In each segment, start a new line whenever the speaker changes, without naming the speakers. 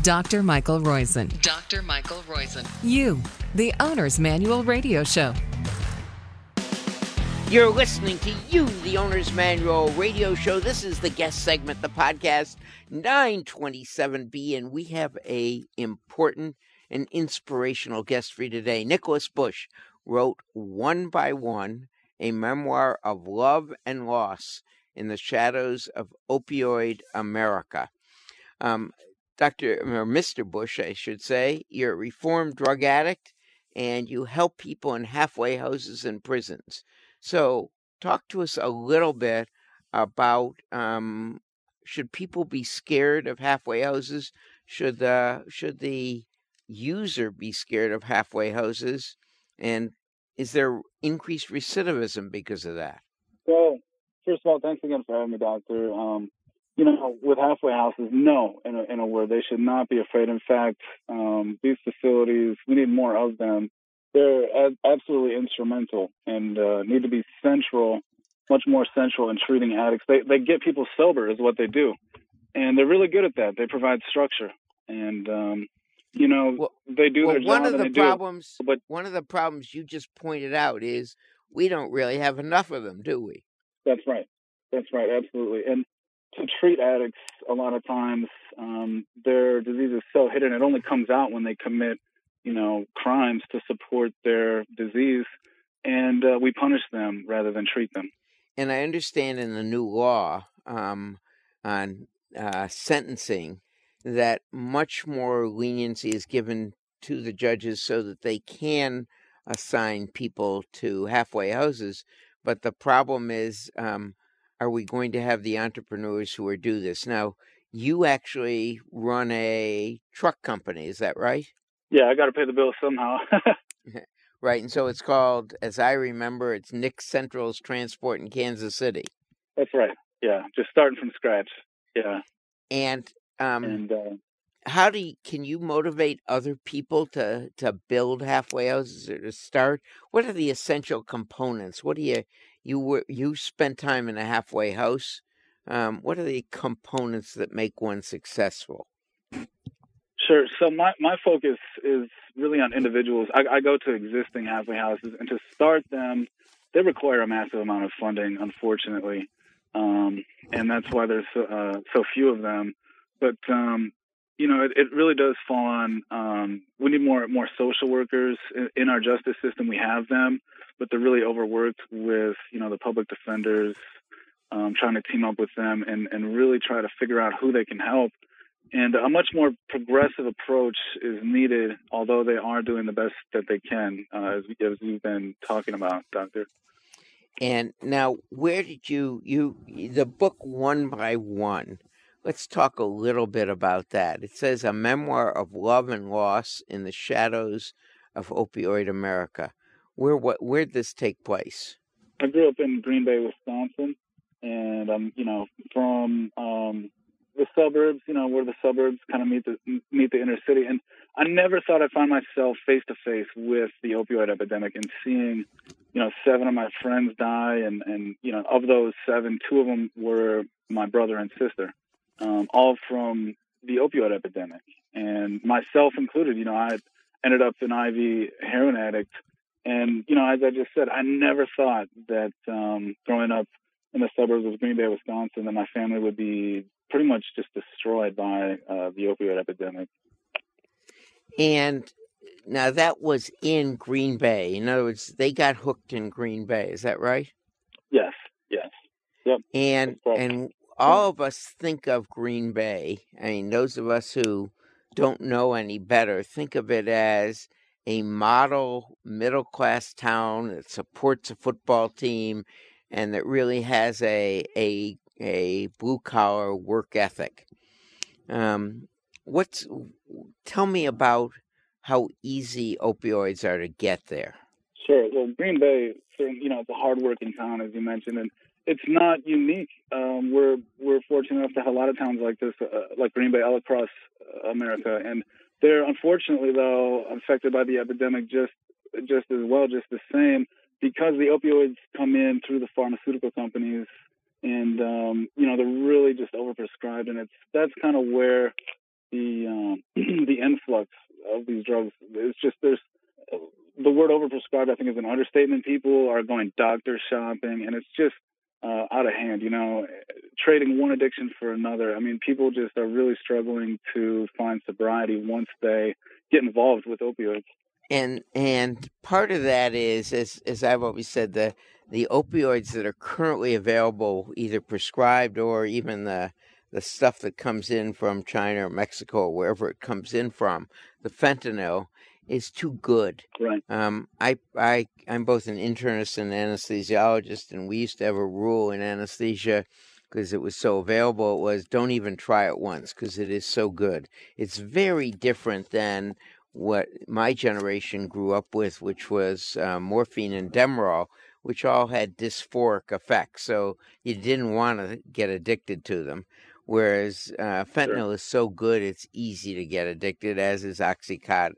Dr. Michael Roizen.
Dr. Michael Roizen.
You, the Owner's Manual Radio Show.
You're listening to You, the Owner's Manual Radio Show. This is the guest segment, the podcast 927B, and we have a important and inspirational guest for you today. Nicholas Bush wrote One by One, a memoir of love and loss in the shadows of opioid America. Mr. Bush, I should say, you're a reformed drug addict, and you help people in halfway houses and prisons. So talk to us a little bit about, should people be scared of halfway houses? Should the user be scared of halfway houses? And is there increased recidivism because of that?
Well, first of all, thanks again for having me, Doctor. With halfway houses, no, in a word, they should not be afraid. In fact, these facilities, we need more of them. They're absolutely instrumental and need to be central, much more central in treating addicts. They get people sober is what they do. And they're really good at that. They provide structure. And, they do their job. One
of the problems you just pointed out is we don't really have enough of them, do we?
That's right. Absolutely. And to treat addicts, a lot of times their disease is so hidden. It only comes out when they commit crimes to support their disease, and we punish them rather than treat them.
And I understand in the new law on sentencing that much more leniency is given to the judges so that they can assign people to halfway houses. But the problem is, are we going to have the entrepreneurs who do this? Now, you actually run a truck company, is that right?
Yeah, I got to pay the bill somehow.
Right, and so it's called, as I remember, it's Nick Central's Transport in Kansas City.
That's right. Yeah, just starting from scratch. Yeah.
And can you motivate other people to build halfway houses or to start? What are the essential components? What do you spent time in a halfway house? What are the components that make one successful?
Sure. So my focus is really on individuals. I go to existing halfway houses, and to start them, they require a massive amount of funding, unfortunately, and that's why there's so few of them. But it really does fall on. We need more social workers in our justice system. We have them, but they're really overworked with the public defenders, trying to team up with them and really try to figure out who they can help. And a much more progressive approach is needed, although they are doing the best that they can, as you've been talking about, Doctor.
And now, where did the book One by One, let's talk a little bit about that. It says a memoir of love and loss in the shadows of opioid America. Where'd this take place?
I grew up in Green Bay, Wisconsin, and I'm, from the suburbs, where the suburbs kind of meet the inner city. And I never thought I'd find myself face to face with the opioid epidemic and seeing, 7 of my friends die. And of those 7, 2 of them were my brother and sister, all from the opioid epidemic. And myself included, I ended up an IV heroin addict. And, as I just said, I never thought that growing up in the suburbs of Green Bay, Wisconsin, that my family would be pretty much just destroyed by the opioid epidemic.
And now that was in Green Bay. In other words, they got hooked in Green Bay. Is that right?
Yes. Yep.
And all of us think of Green Bay. I mean, those of us who don't know any better think of it as a model middle-class town that supports a football team and that really has a blue-collar work ethic. Tell me about how easy opioids are to get there.
Sure. Well, Green Bay, it's a hard-working town, as you mentioned, and it's not unique. We're fortunate enough to have a lot of towns like this, like Green Bay, all across America, and they're unfortunately, though, affected by the epidemic just the same, because the opioids come in through the pharmaceutical companies, and they're really just overprescribed, and that's kind of where the influx of these drugs. It's just the word overprescribed, I think, is an understatement. People are going doctor shopping, and it's just out of hand, trading one addiction for another. I mean, people just are really struggling to find sobriety once they get involved with opioids.
And part of that is, as I've always said, the opioids that are currently available, either prescribed or even the stuff that comes in from China or Mexico or wherever it comes in from, the fentanyl is too good.
Right.
I'm both an internist and anesthesiologist, and we used to have a rule in anesthesia because it was so available. It was, don't even try it once because it is so good. It's very different than what my generation grew up with, which was morphine and Demerol, which all had dysphoric effects. So you didn't want to get addicted to them. Whereas fentanyl is so good, it's easy to get addicted, as is Oxycontin.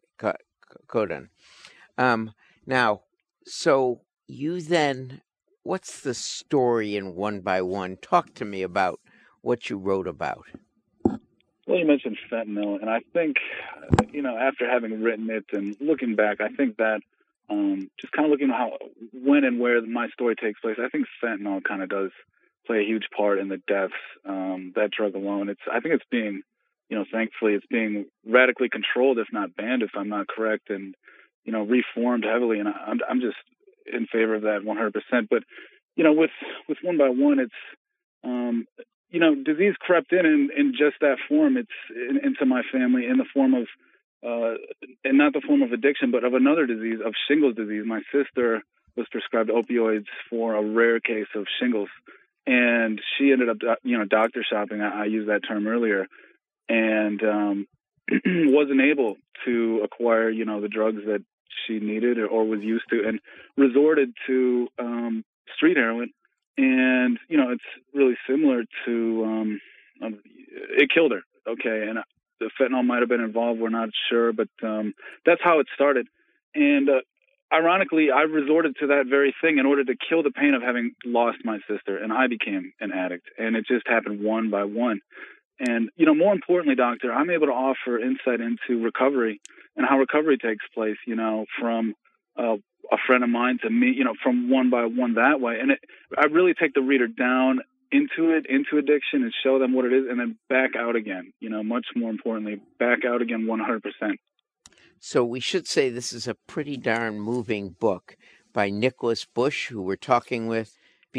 Now, so you then, what's the story in One by One? Talk to me about what you wrote about.
Well, you mentioned fentanyl, and I think, after having written it and looking back, I think that just kind of looking at when and where my story takes place, I think fentanyl kind of does play a huge part in the deaths. That drug alone, I think it's being, thankfully, it's being radically controlled, if not banned, if I'm not correct, and reformed heavily. And I'm just in favor of that 100%. But with One by One, it's disease crept in just that form. It's into my family in the form of, and not the form of addiction, but of another disease, of shingles disease. My sister was prescribed opioids for a rare case of shingles, and she ended up, doctor shopping. I used that term earlier, and wasn't able to acquire, the drugs that she needed or was used to, and resorted to street heroin. And, it's really similar to, it killed her. Okay. And the fentanyl might have been involved. We're not sure, but that's how it started. And ironically, I resorted to that very thing in order to kill the pain of having lost my sister. And I became an addict. And it just happened one by one. And, more importantly, doctor, I'm able to offer insight into recovery and how recovery takes place, from a friend of mine to me, from One by One that way. And I really take the reader down into addiction and show them what it is, and then back out again, much more importantly, back out again 100%.
So we should say this is a pretty darn moving book by Nicholas Bush, who we're talking with,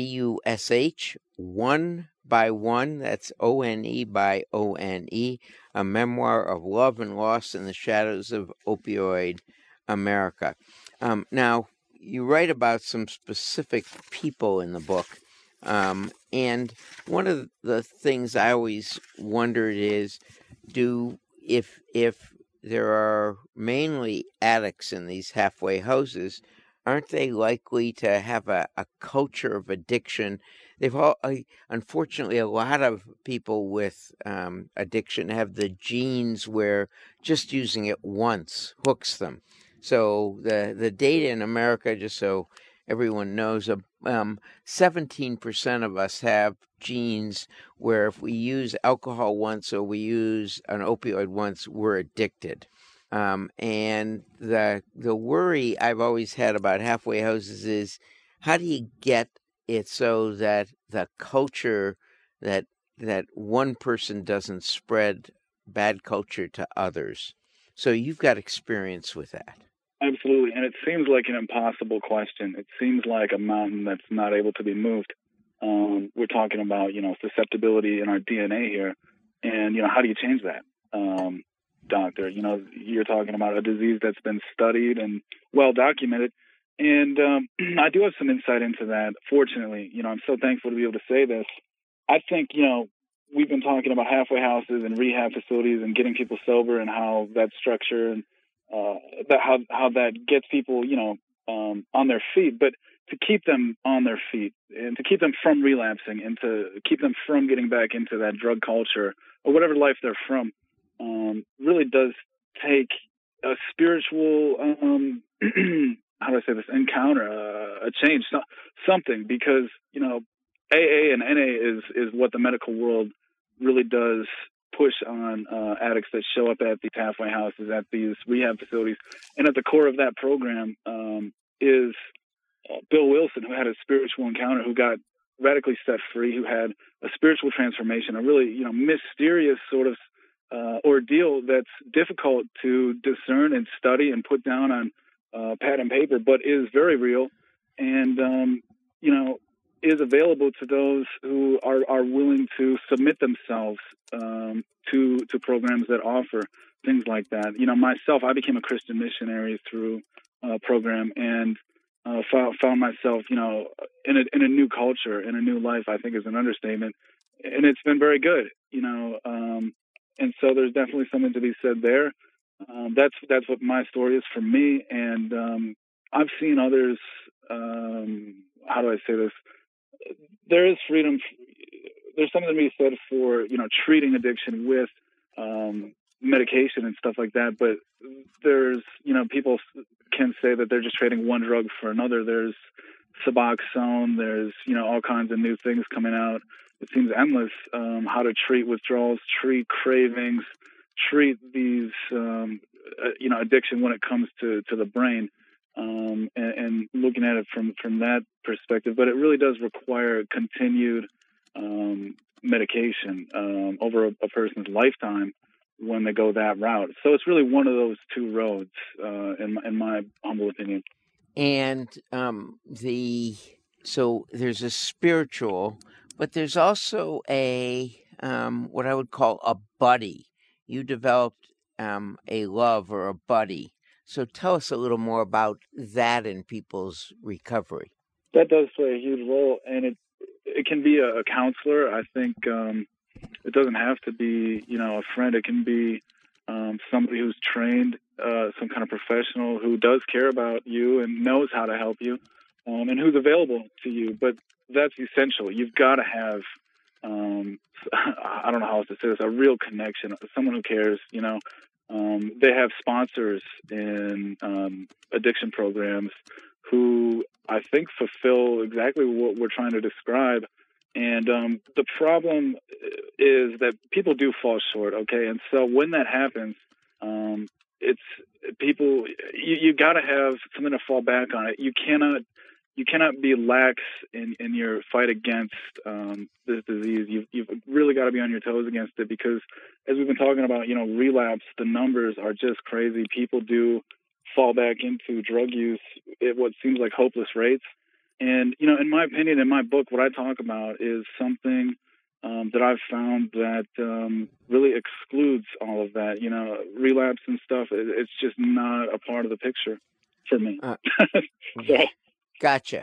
Bush, One by One, that's O-N-E by O-N-E, a memoir of love and loss in the shadows of opioid America. Now, you write about some specific people in the book, and one of the things I always wondered is, if there are mainly addicts in these halfway houses, aren't they likely to have a culture of addiction? Unfortunately, a lot of people with addiction have the genes where just using it once hooks them. So the data in America, just so everyone knows, 17% of us have genes where if we use alcohol once or we use an opioid once, we're addicted. And the worry I've always had about halfway houses is, how do you get it so that the culture, that one person doesn't spread bad culture to others? So you've got experience with that.
Absolutely. And it seems like an impossible question. It seems like a mountain that's not able to be moved. We're talking about, susceptibility in our DNA here. And, how do you change that? Doctor, you're talking about a disease that's been studied and well documented. And I do have some insight into that. Fortunately, I'm so thankful to be able to say this. I think, we've been talking about halfway houses and rehab facilities and getting people sober and how that structure and how that gets people, on their feet. But to keep them on their feet and to keep them from relapsing and to keep them from getting back into that drug culture or whatever life they're from, really does take a spiritual, how do I say this, encounter, a change, something, because, AA and NA is what the medical world really does push on addicts that show up at these halfway houses, at these rehab facilities. And at the core of that program is Bill Wilson, who had a spiritual encounter, who got radically set free, who had a spiritual transformation, a really, mysterious sort of ordeal that's difficult to discern and study and put down on pad and paper, but is very real and, is available to those who are willing to submit themselves to programs that offer things like that. Myself, I became a Christian missionary through a program and found myself, in a new culture, in a new life, I think is an understatement. And it's been very good, and so there's definitely something to be said there. That's what my story is for me. And I've seen others, how do I say this? There is freedom. There's something to be said for, treating addiction with medication and stuff like that. But there's, people can say that they're just trading one drug for another. There's Suboxone. There's, all kinds of new things coming out. It seems endless how to treat withdrawals, treat cravings, treat these, addiction when it comes to the brain. And looking at it from that perspective, but it really does require continued medication over a person's lifetime when they go that route. So it's really one of those two roads, in my humble opinion.
And so there's a spiritual, but there's also a what I would call a buddy. You developed a love or a buddy. So tell us a little more about that in people's recovery.
That does play a huge role, and it can be a counselor. I think it doesn't have to be, a friend. It can be somebody who's trained, some kind of professional who does care about you and knows how to help you, and who's available to you. But that's essential. You've got to have, I don't know how else to say this, a real connection, someone who cares, They have sponsors in addiction programs who I think fulfill exactly what we're trying to describe. And the problem is that people do fall short, okay? And so when that happens, it's people, you got to have something to fall back on. You cannot be lax in your fight against this disease. You've really got to be on your toes against it because, as we've been talking about, relapse, the numbers are just crazy. People do fall back into drug use at what seems like hopeless rates. And, in my opinion, in my book, what I talk about is something that I've found that really excludes all of that. Relapse and stuff, it's just not a part of the picture for me. So.
Gotcha.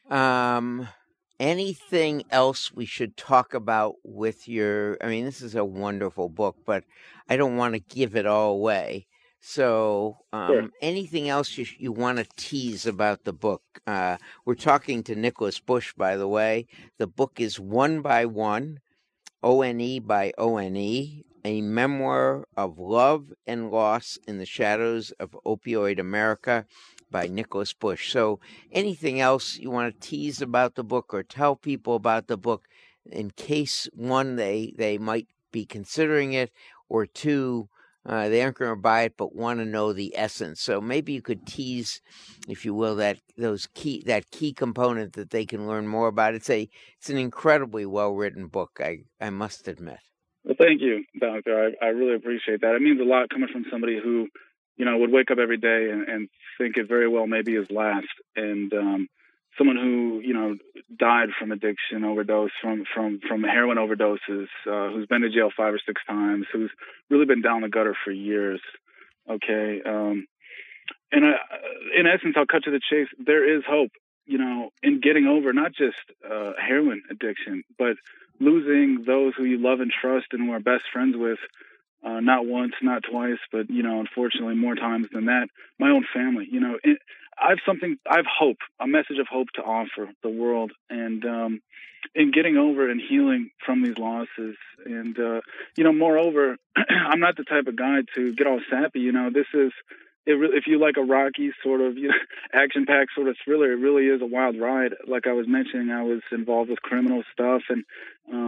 Anything else we should talk about with this is a wonderful book, but I don't want to give it all away. So
Sure.
Anything else you want to tease about the book? We're talking to Nicholas Bush, by the way. The book is One by One, O-N-E by O-N-E, a memoir of love and loss in the shadows of opioid America by Nicholas Bush. So anything else you want to tease about the book or tell people about the book in case, one, they might be considering it, or two, they aren't going to buy it but want to know the essence. So maybe you could tease, if you will, that key component that they can learn more about. It's an incredibly well-written book, I must admit.
Well, thank you, Doctor. I really appreciate that. It means a lot coming from somebody who, would wake up every day and think it very well may be his last. And someone who, died from addiction overdose, from heroin overdoses, who's been to jail 5 or 6 times, who's really been down the gutter for years. Okay. In essence, I'll cut to the chase. There is hope, in getting over not just heroin addiction, but losing those who you love and trust and who are best friends with. Not once, not twice, but, unfortunately more times than that. My own family, I have hope, a message of hope to offer the world. And in getting over and healing from these losses. And, moreover, I'm not the type of guy to get all sappy. This is, if you like a Rocky sort of action-packed sort of thriller, it really is a wild ride. Like I was mentioning, I was involved with criminal stuff. And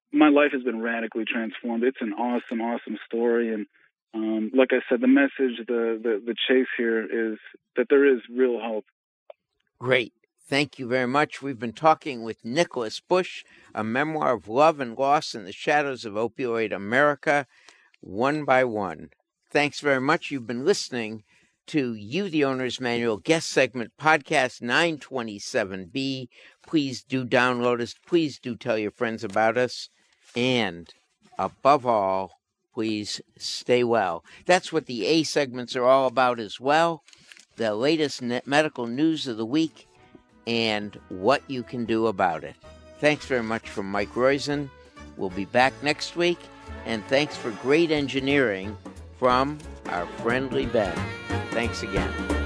my life has been radically transformed. It's an awesome, awesome story. And like I said, the message, the chase here is that there is real hope.
Great. Thank you very much. We've been talking with Nicholas Bush, a memoir of love and loss in the shadows of opioid America, one by one. Thanks very much. You've been listening to You, the Owner's Manual guest segment, podcast 927B. Please do download us. Please do tell your friends about us. And above all, please stay well. That's what the A segments are all about as well. The latest medical news of the week and what you can do about it. Thanks very much from Mike Roizen. We'll be back next week. And thanks for great engineering from our friendly Ben. Thanks again.